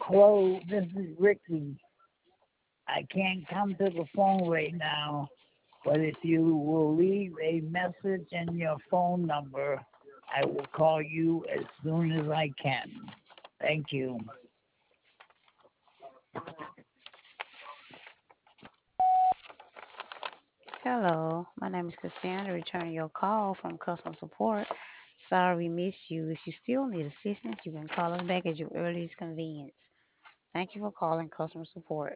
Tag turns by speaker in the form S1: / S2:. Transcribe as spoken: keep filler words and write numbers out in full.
S1: Hello, this is Ricky. I can't come to the phone right now, but if you will leave a message and your phone number, I will call you as soon as I can. Thank you.
S2: Hello, my name is Cassandra, returning your call from customer support. Sorry we missed you. If you still need assistance, you can call us back at your earliest convenience. Thank you for calling customer support.